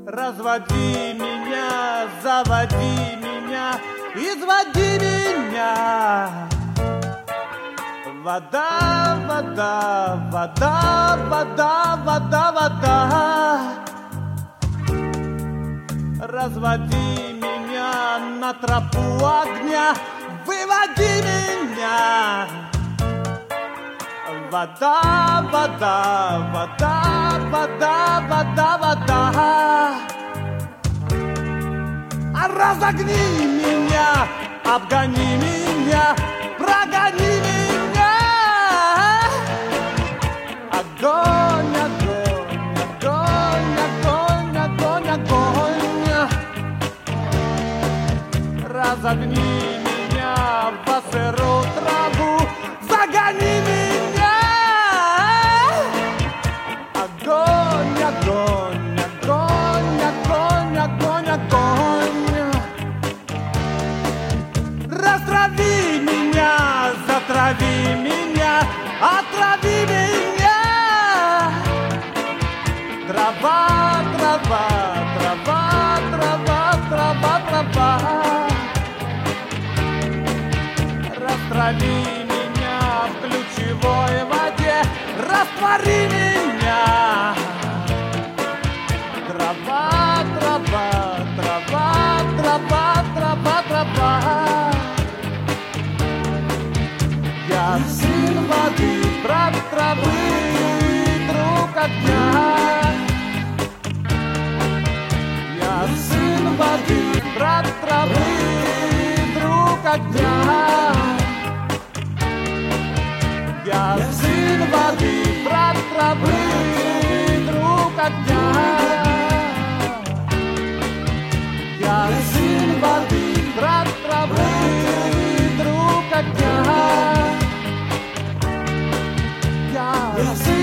Разводи меня, заводи меня, изводи меня. Вода, вода, вода, вода, вода, вода. Разводи меня на тропу огня, выводи меня. Вода, вода, вода, вода, вода, вода. Разогни меня, обгони меня, прогони меня. Огонь, огонь, огонь, огонь, огонь, огонь. Разогни меня по сыру траву, загони меня. Огонь, огонь, огонь, огонь, огонь, огонь. Растрави меня, затрави меня, отрави меня. Трава, трава, трава, трава, трава, трава. Растрави меня в ключевой воде, раствори меня. Трава, трава, трава, трава, трава, трава. Я сын воды, брат травы, друг огня. Я сын воды, брат травы, друг огня. Я сын воды, брат травы, друг огня. Я сын воды, брат травы, друг огня. Я сын